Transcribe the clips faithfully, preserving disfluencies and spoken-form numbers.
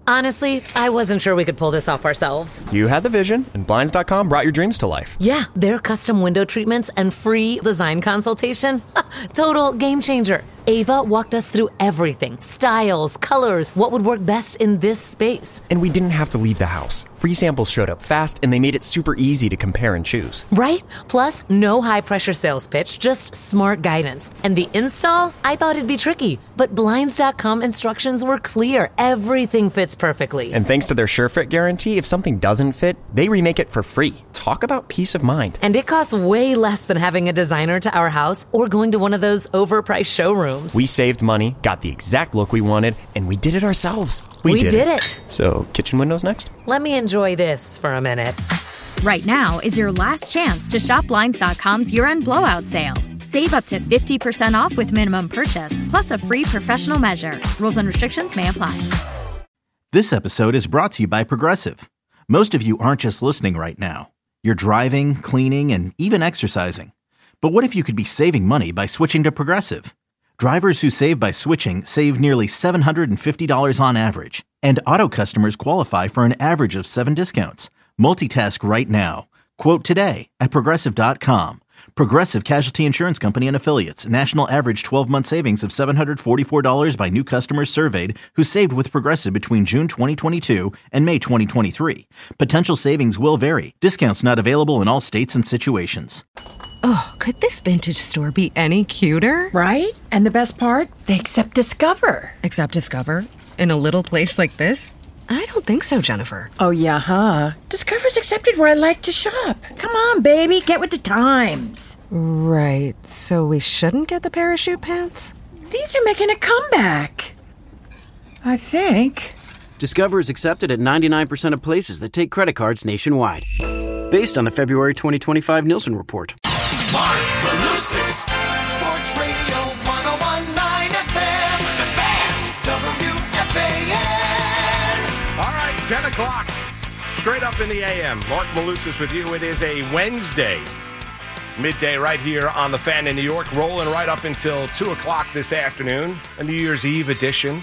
Honestly, I wasn't sure we could pull this off ourselves. You had the vision, and Blinds dot com brought your dreams to life. Yeah, their custom window treatments and free design consultation. Total game changer. Ava walked us through everything. Styles, colors, what would work best in this space. And we didn't have to leave the house. Free samples showed up fast, and they made it super easy to compare and choose. Right? Plus, no high-pressure sales pitch, just smart guidance. And the install? I thought it'd be tricky. But Blinds dot com instructions were clear. Everything fits perfectly. And thanks to their SureFit guarantee, if something doesn't fit, they remake it for free. Talk about peace of mind. And it costs way less than having a designer to our house or going to one of those overpriced showrooms. We saved money, got the exact look we wanted, and we did it ourselves. We, we did, did it. it. So, kitchen windows next? Let me enjoy this for a minute. Right now is your last chance to shop Blinds dot com's year-end blowout sale. Save up to fifty percent off with minimum purchase, plus a free professional measure. Rules and restrictions may apply. This episode is brought to you by Progressive. Most of you aren't just listening right now. You're driving, cleaning, and even exercising. But what if you could be saving money by switching to Progressive? Drivers who save by switching save nearly seven hundred fifty dollars on average. And auto customers qualify for an average of seven discounts. Multitask right now. Quote today at Progressive dot com. Progressive Casualty Insurance Company and Affiliates. National average twelve-month savings of seven hundred forty-four dollars by new customers surveyed who saved with Progressive between June twenty twenty-two and May twenty twenty-three. Potential savings will vary. Discounts not available in all states and situations. Oh, could this vintage store be any cuter? Right? And the best part? They accept Discover. Accept Discover? In a little place like this? I don't think so, Jennifer. Oh, yeah, huh? Discover's accepted where I like to shop. Come on, baby, get with the times. Right, so we shouldn't get the parachute pants? These are making a comeback. I think. Discover is accepted at ninety-nine percent of places that take credit cards nationwide. Based on the February twenty twenty-five Nielsen report. Mark Malusis, Sports Radio one oh one point nine F M, The Fan, W F A N. All right, ten o'clock, straight up in the A M. Mark Malusis with you. It is a Wednesday, midday right here on The Fan in New York, rolling right up until two o'clock this afternoon, a New Year's Eve edition.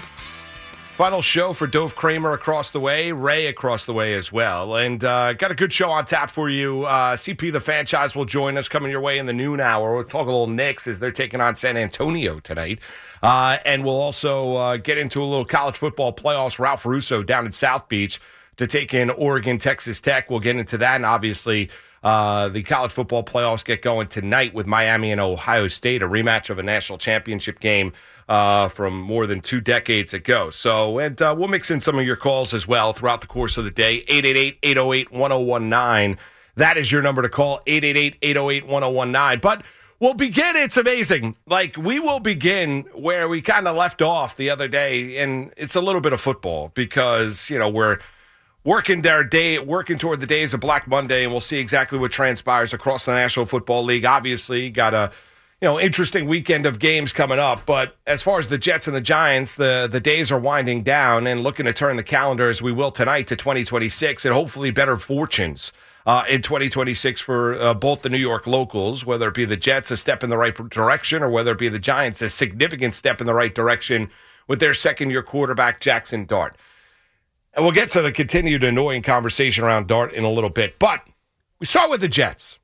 Final show for Dove Kramer across the way, Ray across the way as well. And uh, got a good show on tap for you. Uh, C P The Franchise will join us coming your way in the noon hour. We'll talk a little Knicks as they're taking on San Antonio tonight. Uh, and we'll also uh, get into a little college football playoffs. Ralph Russo down in South Beach to take in Oregon, Texas Tech. We'll get into that. And obviously, uh, the college football playoffs get going tonight with Miami and Ohio State, a rematch of a national championship game Uh, from more than two decades ago. So, and uh, we'll mix in some of your calls as well throughout the course of the day. eight eight eight, eight oh eight, one oh one nine. That is your number to call, eight eight eight, eight oh eight, one oh one nine. But we'll begin, it's amazing. Like, we will begin where we kind of left off the other day, and it's a little bit of football because, you know, we're working our day, working toward the days of Black Monday, and we'll see exactly what transpires across the National Football League. Obviously, got a You know, interesting weekend of games coming up. But as far as the Jets and the Giants, the, the days are winding down and looking to turn the calendar, as we will tonight, to twenty twenty-six and hopefully better fortunes uh, in twenty twenty-six for uh, both the New York locals, whether it be the Jets a step in the right direction or whether it be the Giants a significant step in the right direction with their second-year quarterback, Jackson Dart. And we'll get to the continued annoying conversation around Dart in a little bit. But we start with the Jets.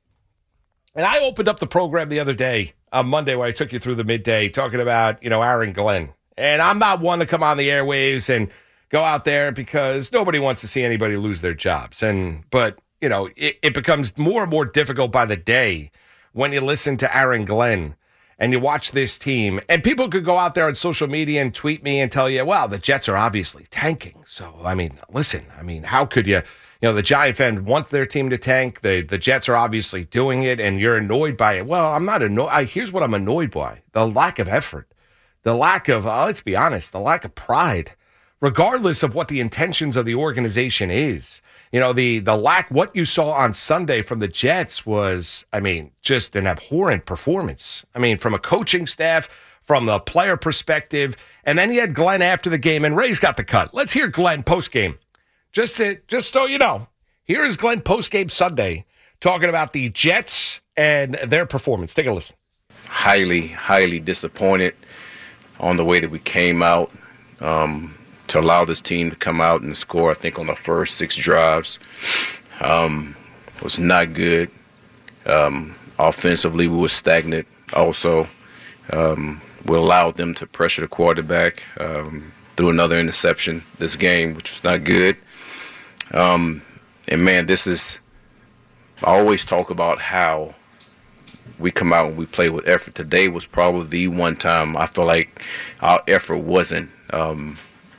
And I opened up the program the other day on Monday where I took you through the midday talking about, you know, Aaron Glenn. And I'm not one to come on the airwaves and go out there because nobody wants to see anybody lose their jobs. And but, you know, it, it becomes more and more difficult by the day when you listen to Aaron Glenn and you watch this team. And people could go out there on social media and tweet me and tell you, well, the Jets are obviously tanking. So, I mean, listen, I mean, how could you... You know, the Giant fans want their team to tank. The the Jets are obviously doing it, and you're annoyed by it. Well, I'm not annoyed. I, here's what I'm annoyed by. The lack of effort. The lack of, uh, let's be honest, the lack of pride, regardless of what the intentions of the organization is. You know, the the lack, what you saw on Sunday from the Jets was, I mean, just an abhorrent performance. I mean, from a coaching staff, from the player perspective, and then you had Glenn after the game, and Ray's got the cut. Let's hear Glenn post-game. Just to, just so you know, here is Glenn postgame Sunday talking about the Jets and their performance. Take a listen. Highly, highly disappointed on the way that we came out. Um, to allow this team to come out and score, I think, on the first six drives um, was not good. Um, offensively, we were stagnant also. Um, we allowed them to pressure the quarterback um, through another interception this game, which was not good. Um, and, man, this is – I always talk about how we come out and we play with effort. Today was probably the one time I feel like our effort wasn't um,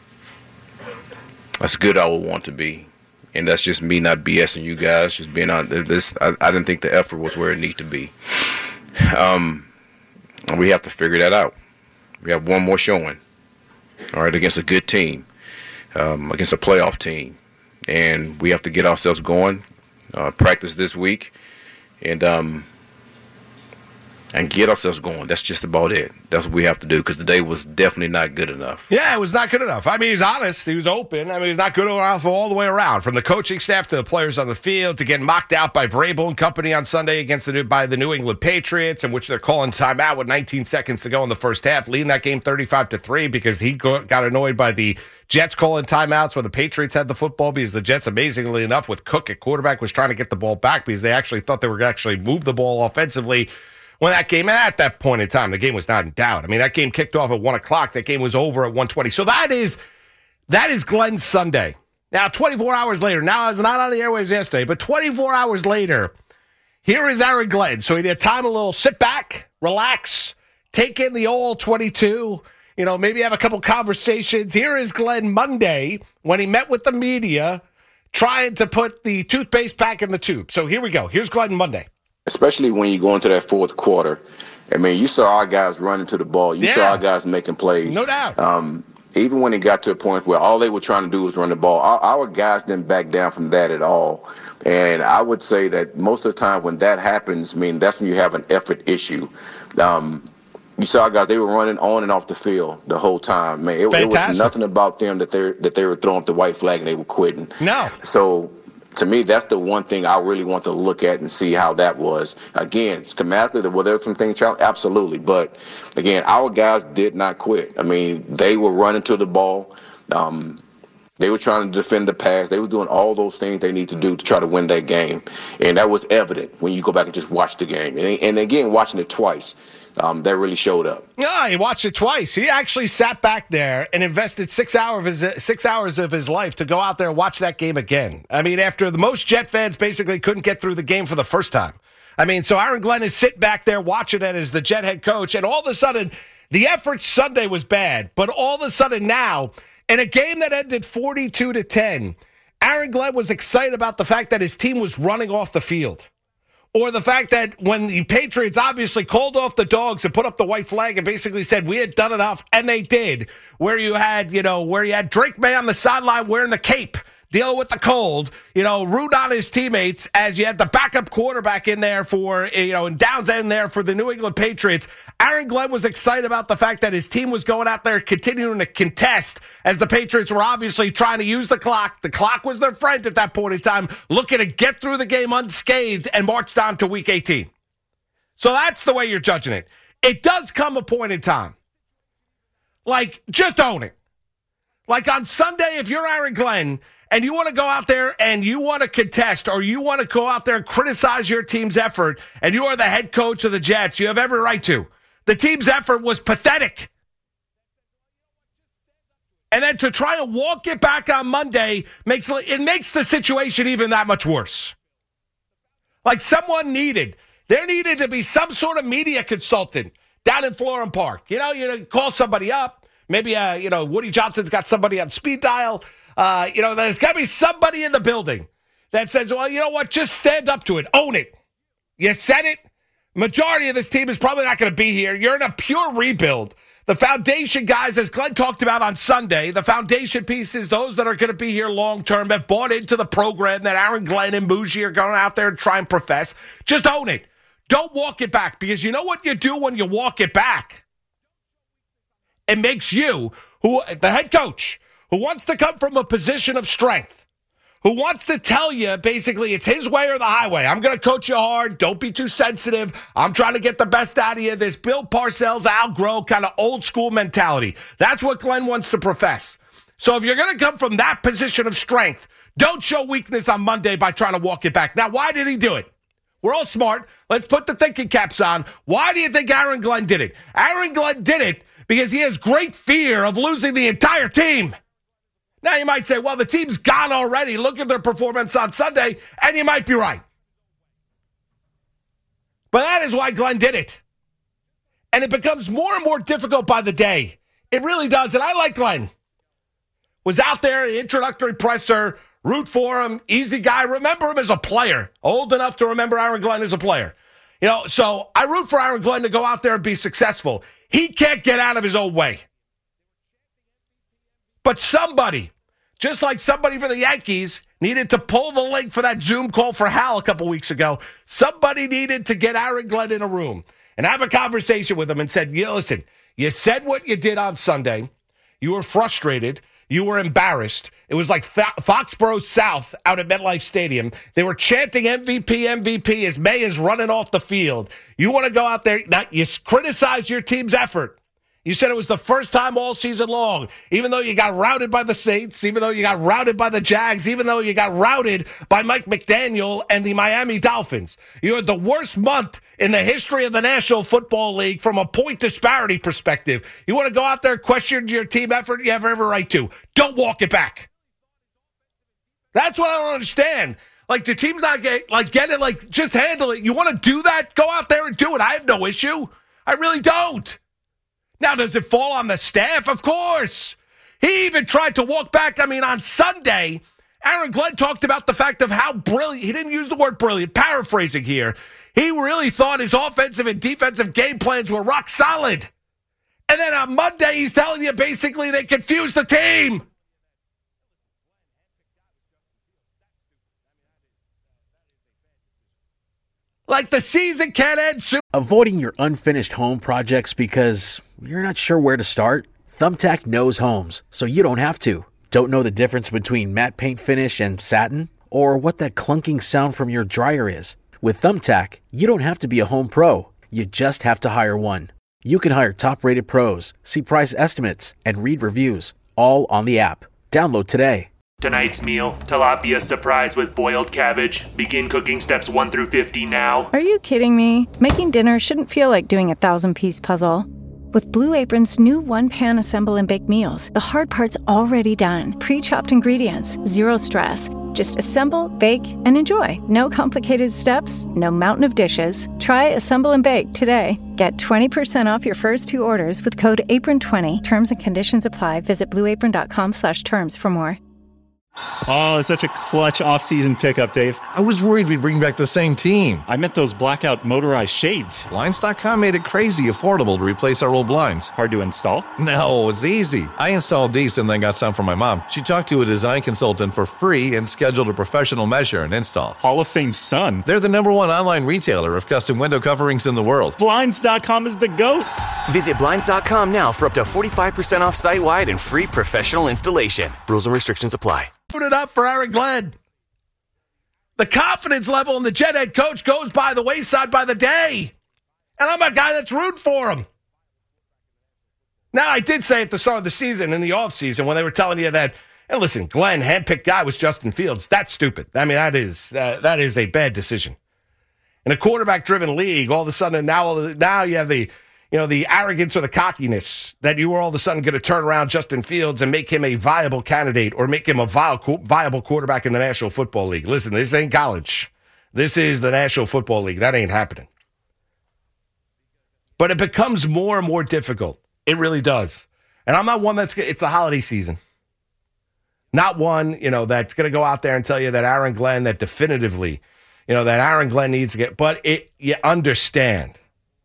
as good as I would want to be. And that's just me not BSing you guys, just being on this. I, I didn't think the effort was where it needs to be. Um, we have to figure that out. We have one more showing, all right, against a good team, um, against a playoff team. And we have to get ourselves going, uh, practice this week, and um, and get ourselves going. That's just about it. That's what we have to do because today was definitely not good enough. Yeah, it was not good enough. I mean, he was honest. He was open. I mean, he was not good enough all the way around, from the coaching staff to the players on the field, to getting mocked out by Vrabel and company on Sunday against the by the New England Patriots, in which they're calling timeout with nineteen seconds to go in the first half, leading that game thirty-five to three because he got annoyed by the Jets calling timeouts when the Patriots had the football, because the Jets, amazingly enough, with Cook at quarterback, was trying to get the ball back because they actually thought they were going to actually move the ball offensively. When that game, at that point in time, the game was not in doubt. I mean, that game kicked off at one o'clock. That game was over at one twenty. So that is that is Glenn's Sunday. Now, twenty-four hours later, now I was not on the airwaves yesterday, but twenty-four hours later, here is Aaron Glenn. So he had time a little sit back, relax, take in the all twenty-two, you know, maybe have a couple conversations. Here is Glenn Monday when he met with the media, trying to put the toothpaste back in the tube. So here we go. Here's Glenn Monday. Especially when you go into that fourth quarter. I mean, you saw our guys running to the ball. You yeah. saw our guys making plays. No doubt. Um, even when it got to a point where all they were trying to do was run the ball, our, our guys didn't back down from that at all. And I would say that most of the time when that happens, I mean, that's when you have an effort issue. Um, you saw our guys, they were running on and off the field the whole time. Man, it, it was nothing about them that they that they were throwing up the white flag and they were quitting. No. So to me, that's the one thing I really want to look at and see how that was. Again, schematically, were there some things challenged? Absolutely. But, again, our guys did not quit. I mean, they were running to the ball. Um, they were trying to defend the pass. They were doing all those things they need to do to try to win that game. And that was evident when you go back and just watch the game. And, and again, watching it twice. Um, that really showed up. Yeah, he watched it twice. He actually sat back there and invested six hours of his six hours of his life to go out there and watch that game again. I mean, after the most Jet fans basically couldn't get through the game for the first time. I mean, so Aaron Glenn is sitting back there watching it as the Jet head coach, and all of a sudden, the effort Sunday was bad, but all of a sudden now, in a game that ended forty-two to ten, Aaron Glenn was excited about the fact that his team was running off the field. Or the fact that when the Patriots obviously called off the dogs and put up the white flag and basically said we had done enough, and they did, where you had, you know, where you had Drake May on the sideline wearing the cape, dealing with the cold, you know, rooting on his teammates, as you had the backup quarterback in there for, you know, and Downs in there for the New England Patriots. Aaron Glenn was excited about the fact that his team was going out there continuing to contest, as the Patriots were obviously trying to use the clock. The clock was their friend at that point in time, looking to get through the game unscathed and marched on to week eighteen. So that's the way you're judging it. It does come a point in time. Like, just own it. Like on Sunday, if you're Aaron Glenn and you want to go out there and you want to contest, or you want to go out there and criticize your team's effort, and you are the head coach of the Jets, you have every right to. The team's effort was pathetic. And then to try and walk it back on Monday, makes it makes the situation even that much worse. Like someone needed, there needed to be some sort of media consultant down in Florham Park. You know, you call somebody up. Maybe, uh, you know, Woody Johnson's got somebody on speed dial. Uh, you know, there's got to be somebody in the building that says, well, you know what, just stand up to it. Own it. You said it. Majority of this team is probably not going to be here. You're in a pure rebuild. The foundation guys, as Glenn talked about on Sunday, the foundation pieces, those that are going to be here long-term, have bought into the program that Aaron Glenn and Bougie are going out there and try and profess. Just own it. Don't walk it back, because you know what you do when you walk it back? It makes you, who the head coach, who wants to come from a position of strength, who wants to tell you basically it's his way or the highway. I'm going to coach you hard. Don't be too sensitive. I'm trying to get the best out of you. This Bill Parcells, Al Groh kind of old school mentality. That's what Glenn wants to profess. So if you're going to come from that position of strength, don't show weakness on Monday by trying to walk it back. Now, why did he do it? We're all smart. Let's put the thinking caps on. Why do you think Aaron Glenn did it? Aaron Glenn did it because he has great fear of losing the entire team. Now, you might say, well, the team's gone already. Look at their performance on Sunday, and you might be right. But that is why Glenn did it. And it becomes more and more difficult by the day. It really does. And I like Glenn. Was out there, introductory presser, root for him, easy guy. Remember him as a player. Old enough to remember Aaron Glenn as a player. You know, so I root for Aaron Glenn to go out there and be successful. He can't get out of his own way. But somebody, just like somebody for the Yankees, needed to pull the leg for that Zoom call for Hal a couple weeks ago. Somebody needed to get Aaron Glenn in a room and have a conversation with him and said, yeah, listen, you said what you did on Sunday. You were frustrated. You were embarrassed. It was like Foxborough South out at MetLife Stadium. They were chanting M V P, M V P as May is running off the field. You want to go out there. Now, you criticize your team's effort. You said it was the first time all season long, even though you got routed by the Saints, even though you got routed by the Jags, even though you got routed by Mike McDaniel and the Miami Dolphins. You had the worst month in the history of the National Football League from a point disparity perspective. You want to go out there and question your team effort? You have every right to. Don't walk it back. That's what I don't understand. Like, the team's not get, like, get it, like, just handle it. You want to do that? Go out there and do it. I have no issue. I really don't. Now, does it fall on the staff? Of course. He even tried to walk back. I mean, on Sunday, Aaron Glenn talked about the fact of how brilliant. He didn't use the word brilliant. Paraphrasing here. He really thought his offensive and defensive game plans were rock solid. And then on Monday, he's telling you basically they confused the team. Like the season can't end soon. Avoiding your unfinished home projects because you're not sure where to start? Thumbtack knows homes, so you don't have to. Don't know the difference between matte paint finish and satin? Or what that clunking sound from your dryer is? With Thumbtack, you don't have to be a home pro. You just have to hire one. You can hire top-rated pros, see price estimates, and read reviews, all on the app. Download today. Tonight's meal, tilapia surprise with boiled cabbage. Begin cooking steps one through fifty now. Are you kidding me? Making dinner shouldn't feel like doing a thousand-piece puzzle. With Blue Apron's new one-pan assemble and bake meals, the hard part's already done. Pre-chopped ingredients, zero stress. Just assemble, bake, and enjoy. No complicated steps, no mountain of dishes. Try Assemble and Bake today. Get twenty percent off your first two orders with code apron twenty. Terms and conditions apply. Visit blueapron.com slash terms for more. Oh, it's such a clutch off-season pickup, Dave. I was worried we'd bring back the same team. I meant those blackout motorized shades. Blinds dot com made it crazy affordable to replace our old blinds. Hard to install? No, it's easy. I installed these and then got some for my mom. She talked to a design consultant for free and scheduled a professional measure and install. Hall of Fame son. They're the number one online retailer of custom window coverings in the world. Blinds dot com is the GOAT. Visit Blinds dot com now for up to forty-five percent off site-wide and free professional installation. Rules and restrictions apply. Put it up for Aaron Glenn. The confidence level in the Jet head coach goes by the wayside by the day. And I'm a guy that's rooting for him. Now, I did say at the start of the season, in the offseason, when they were telling you that, and listen, Glenn, handpicked guy was Justin Fields. That's stupid. I mean, that is uh, that is a bad decision. In a quarterback-driven league, all of a sudden, now, now you have the, you know, the arrogance or the cockiness that you were all of a sudden going to turn around Justin Fields and make him a viable candidate or make him a viable quarterback in the National Football League. Listen, this ain't college. This is the National Football League. That ain't happening. But it becomes more and more difficult. It really does. And I'm not one that's, it's the holiday season. Not one, you know, that's going to go out there and tell you that Aaron Glenn, that definitively, you know, that Aaron Glenn needs to get, but it, you understand.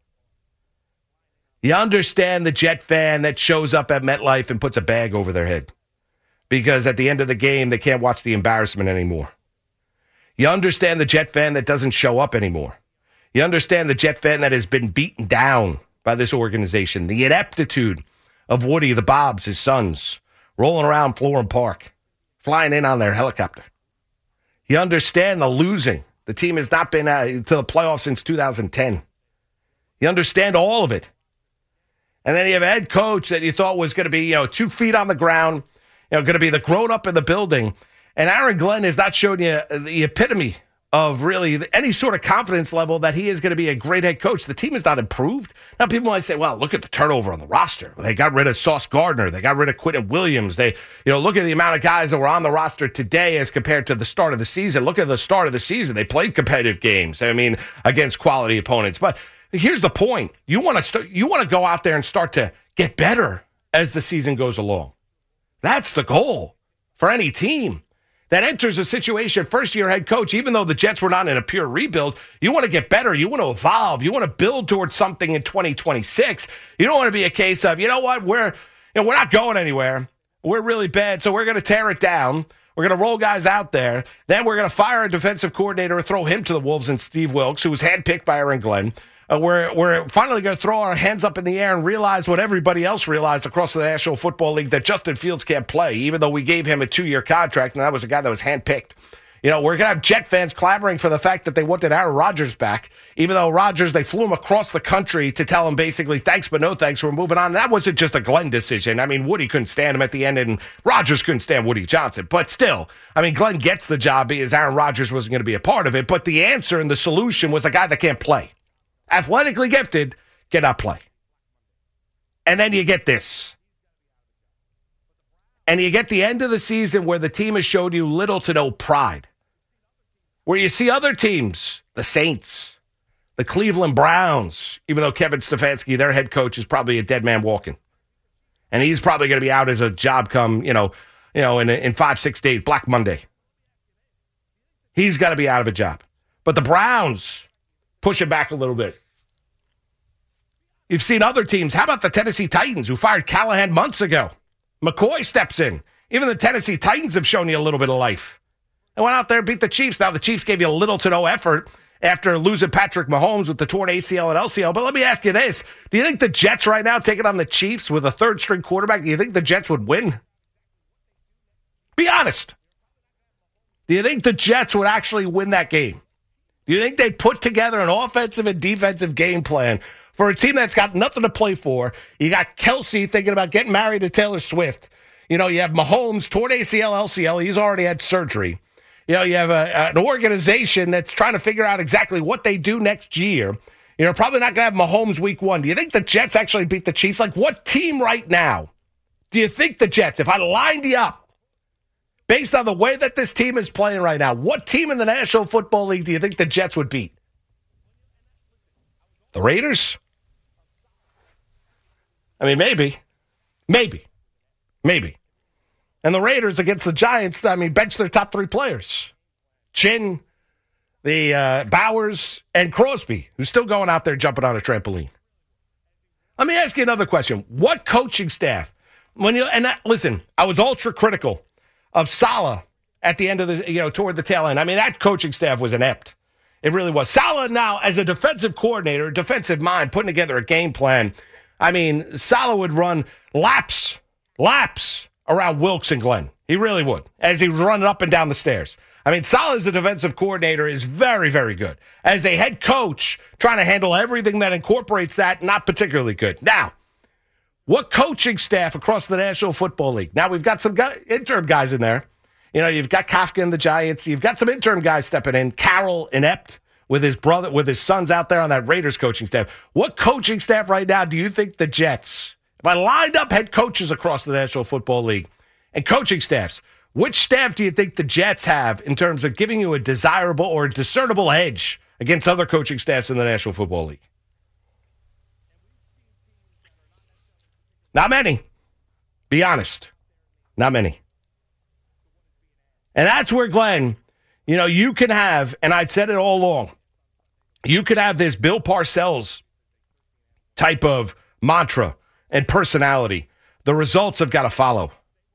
You understand the Jet fan that shows up at MetLife and puts a bag over their head because at the end of the game, they can't watch the embarrassment anymore. You understand the Jet fan that doesn't show up anymore. You understand the Jet fan that has been beaten down by this organization. The ineptitude of Woody, the Bobs, his sons, rolling around Florham Park, flying in on their helicopter. You understand the losing. The team has not been uh, to the playoffs since two thousand ten. You understand all of it. And then you have a head coach that you thought was going to be, you know, two feet on the ground, you know, going to be the grown-up in the building. And Aaron Glenn has not shown you the epitome of really any sort of confidence level that he is going to be a great head coach. The team has not improved. Now, people might say, well, look at the turnover on the roster. They got rid of Sauce Gardner. They got rid of Quentin Williams. They, you know, look at the amount of guys that were on the roster today as compared to the start of the season. Look at the start of the season. They played competitive games, I mean, against quality opponents. But here's the point. You want to st- you want to go out there and start to get better as the season goes along. That's the goal for any team that enters a situation, first-year head coach, even though the Jets were not in a pure rebuild, you want to get better. You want to evolve. You want to build towards something in twenty twenty-six. You don't want to be a case of, you know what, we're, you know, we're not going anywhere. We're really bad, so we're going to tear it down. We're going to roll guys out there. Then we're going to fire a defensive coordinator and throw him to the Wolves and Steve Wilks, who was handpicked by Aaron Glenn. Uh, we're, we're finally going to throw our hands up in the air and realize what everybody else realized across the National Football League, that Justin Fields can't play, even though we gave him a two-year contract, and that was a guy that was handpicked. You know, we're going to have Jet fans clamoring for the fact that they wanted Aaron Rodgers back, even though Rodgers, they flew him across the country to tell him basically, thanks, but no thanks, we're moving on. And that wasn't just a Glenn decision. I mean, Woody couldn't stand him at the end, and Rodgers couldn't stand Woody Johnson. But still, I mean, Glenn gets the job because Aaron Rodgers wasn't going to be a part of it. But the answer and the solution was a guy that can't play. Athletically gifted, cannot play. And then you get this. And you get the end of the season where the team has showed you little to no pride. Where you see other teams, the Saints, the Cleveland Browns, even though Kevin Stefanski, their head coach, is probably a dead man walking. And he's probably going to be out as a job come, you know, you know, in, in five, six days, Black Monday. He's got to be out of a job. But the Browns push it back a little bit. You've seen other teams. How about the Tennessee Titans, who fired Callahan months ago? McCoy steps in. Even the Tennessee Titans have shown you a little bit of life. They went out there and beat the Chiefs. Now, the Chiefs gave you a little to no effort after losing Patrick Mahomes with the torn A C L and L C L. But let me ask you this. Do you think the Jets right now, taking on the Chiefs with a third-string quarterback, do you think the Jets would win? Be honest. Do you think the Jets would actually win that game? Do you think they'd put together an offensive and defensive game plan for a team that's got nothing to play for? You got Kelsey thinking about getting married to Taylor Swift. You know, you have Mahomes, torn A C L, L C L. He's already had surgery. You know, you have a, an organization that's trying to figure out exactly what they do next year. You know, probably not going to have Mahomes week one. Do you think the Jets actually beat the Chiefs? Like, what team right now do you think the Jets, if I lined you up, based on the way that this team is playing right now, what team in the National Football League do you think the Jets would beat? The Raiders? I mean, maybe. Maybe. Maybe. And the Raiders against the Giants, I mean, bench their top three players. Chin, the uh, Bowers, and Crosby, who's still going out there jumping on a trampoline. Let me ask you another question. What coaching staff, when you, and that, listen, I was ultra critical of Saleh at the end of the, you know, toward the tail end. I mean, that coaching staff was inept. It really was. Saleh now, as a defensive coordinator, defensive mind, putting together a game plan. I mean, Saleh would run laps, laps around Wilks and Glenn. He really would, as he was running up and down the stairs. I mean, Saleh as a defensive coordinator is very, very good. As a head coach, trying to handle everything that incorporates that, not particularly good. Now, what coaching staff across the National Football League? Now, we've got some guy, interim guys in there. You know, you've got Kafka and the Giants. You've got some interim guys stepping in. Carroll inept with his brother, with his sons out there on that Raiders coaching staff. What coaching staff right now do you think the Jets, if I lined up head coaches across the National Football League and coaching staffs, which staff do you think the Jets have in terms of giving you a desirable or a discernible edge against other coaching staffs in the National Football League? Not many. Be honest. Not many. And that's where, Glenn, you know, you can have, and I've said it all along, you could have this Bill Parcells type of mantra and personality. The results have got to follow.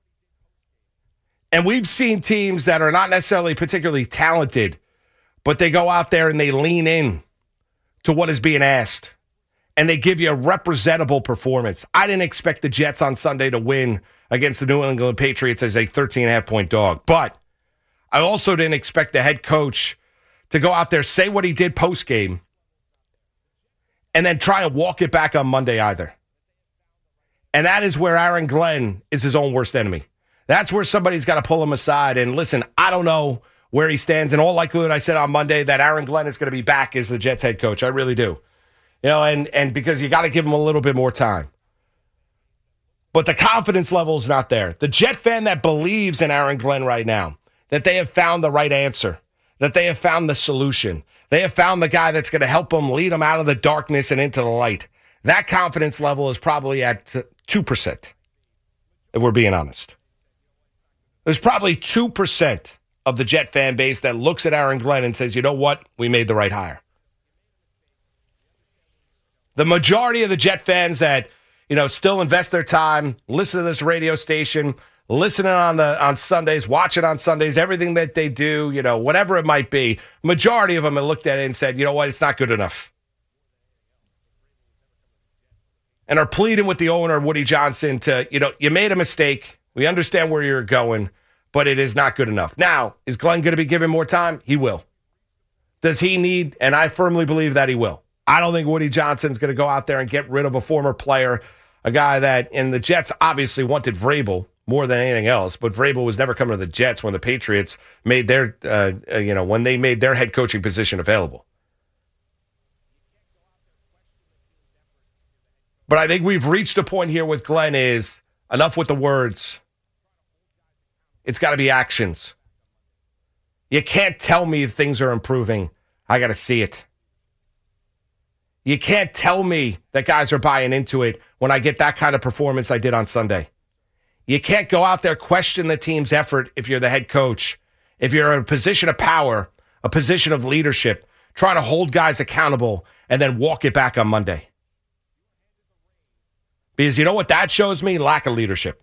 And we've seen teams that are not necessarily particularly talented, but they go out there and they lean in to what is being asked. And they give you a representable performance. I didn't expect the Jets on Sunday to win against the New England Patriots as a thirteen and a half point dog. But I also didn't expect the head coach to go out there, say what he did post-game, and then try and walk it back on Monday either. And that is where Aaron Glenn is his own worst enemy. That's where somebody's got to pull him aside. And listen, I don't know where he stands. In all likelihood, I said on Monday that Aaron Glenn is going to be back as the Jets head coach. I really do. You know, and, and because you got to give him a little bit more time. But the confidence level is not there. The Jet fan that believes in Aaron Glenn right now, that they have found the right answer, that they have found the solution, they have found the guy that's going to help them lead them out of the darkness and into the light, that confidence level is probably at two percent, if we're being honest. There's probably two percent of the Jet fan base that looks at Aaron Glenn and says, you know what? We made the right hire. The majority of the Jet fans that, you know, still invest their time, listen to this radio station, listening on the on Sundays, watch it on Sundays, everything that they do, you know, whatever it might be, majority of them have looked at it and said, you know what? It's not good enough. And are pleading with the owner, Woody Johnson, to, you know, you made a mistake. We understand where you're going, but it is not good enough. Now, is Glenn going to be given more time? He will. Does he need, and I firmly believe that he will. I don't think Woody Johnson's going to go out there and get rid of a former player, a guy that, and the Jets obviously wanted Vrabel more than anything else, but Vrabel was never coming to the Jets when the Patriots made their, uh, uh, you know, when they made their head coaching position available. But I think we've reached a point here with Glenn is enough with the words. It's got to be actions. You can't tell me things are improving. I got to see it. You can't tell me that guys are buying into it when I get that kind of performance I did on Sunday. You can't go out there, question the team's effort if you're the head coach. If you're in a position of power, a position of leadership, trying to hold guys accountable and then walk it back on Monday. Because you know what that shows me? Lack of leadership.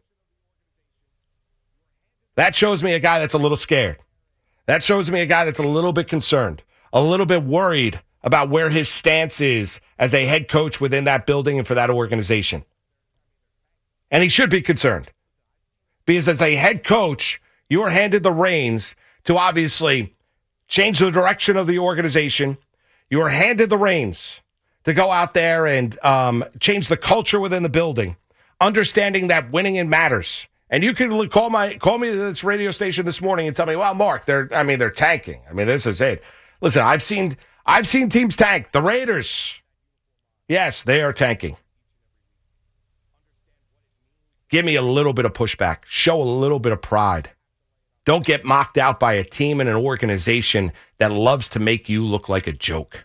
That shows me a guy that's a little scared. That shows me a guy that's a little bit concerned, a little bit worried about where his stance is as a head coach within that building and for that organization. And he should be concerned. Because as a head coach, you are handed the reins to obviously change the direction of the organization. You are handed the reins to go out there and um, change the culture within the building, understanding that winning it matters. And you can call my call me to this radio station this morning and tell me, well, Mark, they're I mean they're tanking. I mean, this is it. Listen, I've seen I've seen teams tank. The Raiders, yes, they are tanking. Give me a little bit of pushback. Show a little bit of pride. Don't get mocked out by a team and an organization that loves to make you look like a joke.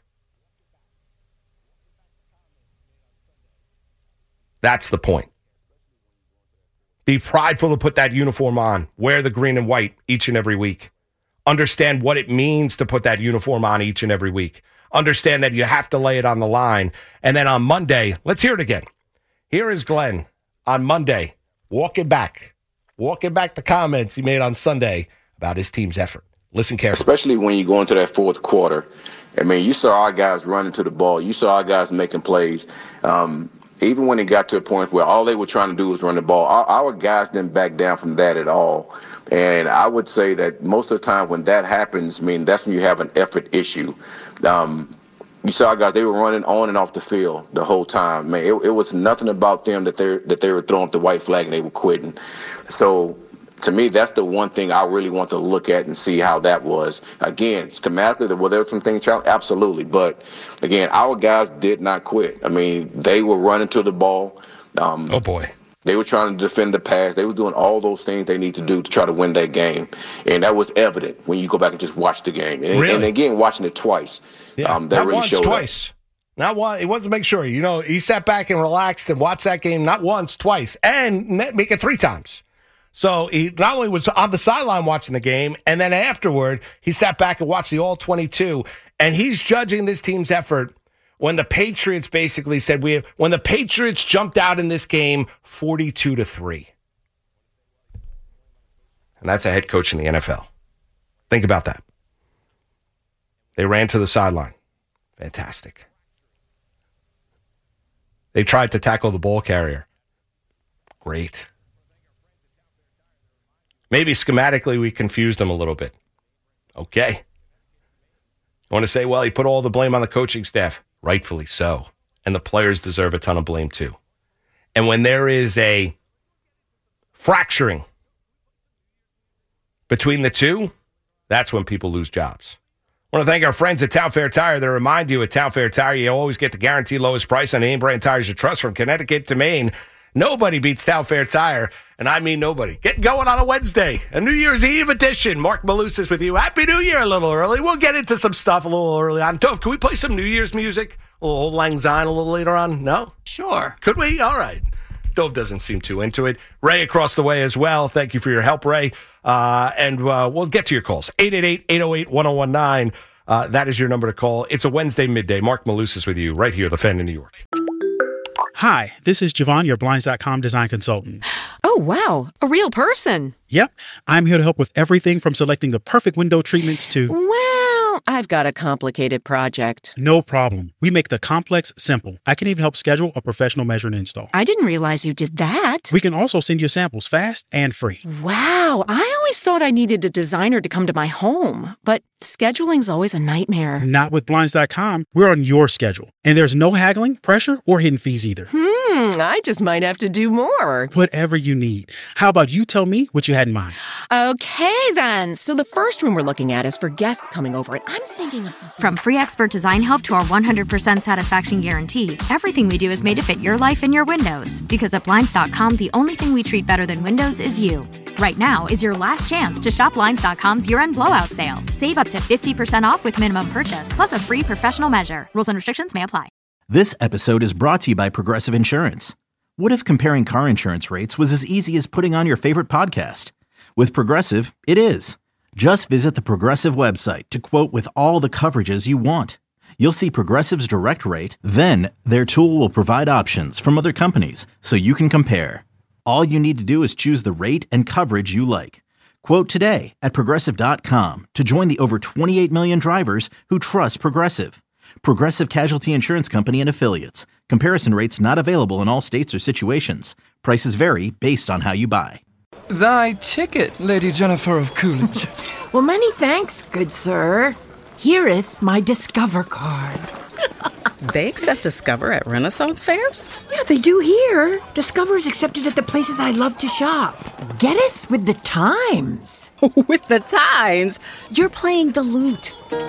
That's the point. Be prideful to put that uniform on. Wear the green and white each and every week. Understand what it means to put that uniform on each and every week. Understand that you have to lay it on the line. And then on Monday, let's hear it again. Here is Glenn on Monday, walking back, walking back the comments he made on Sunday about his team's effort. Listen carefully. Especially when you go into that fourth quarter. I mean, you saw our guys running to the ball. You saw our guys making plays. Um, Even when it got to a point where all they were trying to do was run the ball, our, our guys didn't back down from that at all. And I would say that most of the time when that happens, I mean, that's when you have an effort issue. Um, you saw our guys, they were running on and off the field the whole time. Man, it, it was nothing about them that, that they were throwing up the white flag and they were quitting. So to me, that's the one thing I really want to look at and see how that was. Again, schematically, were there some things challenged? Absolutely. But, again, our guys did not quit. I mean, they were running to the ball. Um, oh, boy. They were trying to defend the pass. They were doing all those things they need to do to try to win that game. And that was evident when you go back and just watch the game. And, really? and again, watching it twice. Yeah, um, that not really once, showed twice. Up. Not one. It wasn't to make sure. You know, he sat back and relaxed and watched that game not once, twice, and make it three times. So he not only was on the sideline watching the game, and then afterward, he sat back and watched the all twenty-two, and he's judging this team's effort when the Patriots basically said, we have, when the Patriots jumped out in this game forty-two to three. And that's a head coach in the N F L. Think about that. They ran to the sideline. Fantastic. They tried to tackle the ball carrier. Great. Maybe schematically we confused them a little bit. Okay. I want to say, well, he put all the blame on the coaching staff. Rightfully so. And the players deserve a ton of blame too. And when there is a fracturing Between the two, that's when people lose jobs. I want to thank our friends at Town Fair Tire. They remind you at Town Fair Tire, you always get the guaranteed lowest price on name brand tires you trust from Connecticut to Maine. Nobody beats Town Fair Tire, and I mean nobody. Get going on a Wednesday, a New Year's Eve edition. Mark Malusis with you. Happy New Year a little early. We'll get into some stuff a little early on. Dove, can we play some New Year's music? A little Old Lang Syne a little later on? No? Sure. Could we? All right. Dove doesn't seem too into it. Ray across the way as well. Thank you for your help, Ray. Uh, and uh, we'll get to your calls. eight eight eight, eight oh eight, one oh one nine. Uh, that is your number to call. It's a Wednesday midday. Mark Malusis with you right here, The Fan in New York. Hi, this is Javon, your Blinds dot com design consultant. Oh, wow. A real person. Yep. I'm here to help with everything from selecting the perfect window treatments to... Well, I've got a complicated project. No problem. We make the complex simple. I can even help schedule a professional measure and install. I didn't realize you did that. We can also send you samples fast and free. Wow. I always thought I needed a designer to come to my home, but scheduling's always a nightmare. Not with Blinds dot com. We're on your schedule. And there's no haggling, pressure, or hidden fees either. Hmm, I just might have to do more. Whatever you need. How about you tell me what you had in mind? Okay, then. So the first room we're looking at is for guests coming over, and I'm thinking of something. From free expert design help to our one hundred percent satisfaction guarantee, everything we do is made to fit your life and your windows. Because at Blinds dot com, the only thing we treat better than windows is you. Right now is your last chance to shop Blinds dot com's year-end blowout sale. Save up to fifty percent off with minimum purchase, plus a free professional measure. Rules and restrictions may apply. This episode is brought to you by Progressive Insurance. What if comparing car insurance rates was as easy as putting on your favorite podcast? With Progressive, it is. Just visit the Progressive website to quote with all the coverages you want. You'll see Progressive's direct rate, then their tool will provide options from other companies so you can compare. All you need to do is choose the rate and coverage you like. Quote today at Progressive dot com to join the over twenty-eight million drivers who trust Progressive. Progressive Casualty Insurance Company and Affiliates. Comparison rates not available in all states or situations. Prices vary based on how you buy. Thy ticket, Lady Jennifer of Coolidge. Well, many thanks, good sir. Hereeth my Discover card. They accept Discover at Renaissance fairs? Yeah, they do here. Discover is accepted at the places I love to shop. Getteth with the times. With the times? You're playing the lute.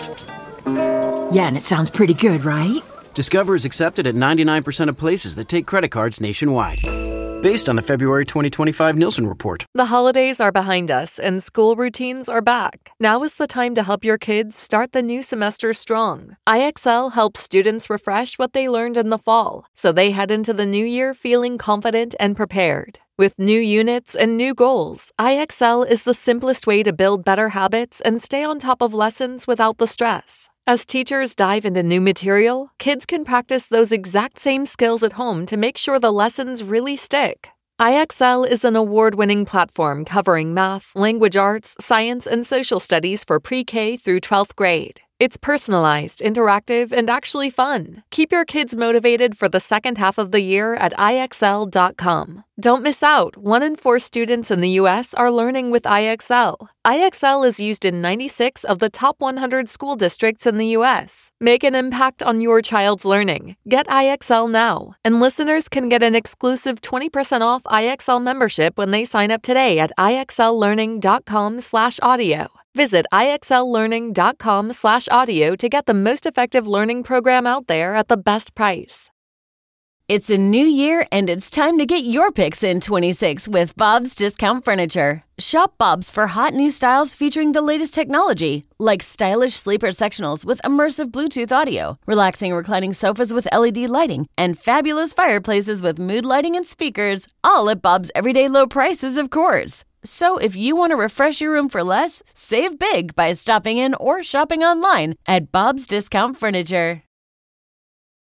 Yeah, and it sounds pretty good, right? Discover is accepted at ninety-nine percent of places that take credit cards nationwide. Based on the February twenty twenty-five Nielsen report. The holidays are behind us and school routines are back. Now is the time to help your kids start the new semester strong. I X L helps students refresh what they learned in the fall, so they head into the new year feeling confident and prepared. With new units and new goals, I X L is the simplest way to build better habits and stay on top of lessons without the stress. As teachers dive into new material, kids can practice those exact same skills at home to make sure the lessons really stick. I X L is an award-winning platform covering math, language arts, science, and social studies for pre-K through twelfth grade. It's personalized, interactive, and actually fun. Keep your kids motivated for the second half of the year at I X L dot com. Don't miss out. One in four students in the U S are learning with I X L. I X L is used in ninety-six of the top one hundred school districts in the U S. Make an impact on your child's learning. Get I X L now. And listeners can get an exclusive twenty percent off I X L membership when they sign up today at I X L learning dot com slash audio. Visit I X L learning dot com slash audio to get the most effective learning program out there at the best price. It's a new year, and it's time to get your picks in twenty-six with Bob's Discount Furniture. Shop Bob's for hot new styles featuring the latest technology, like stylish sleeper sectionals with immersive Bluetooth audio, relaxing reclining sofas with L E D lighting, and fabulous fireplaces with mood lighting and speakers, all at Bob's everyday low prices, of course. So if you want to refresh your room for less, save big by stopping in or shopping online at Bob's Discount Furniture.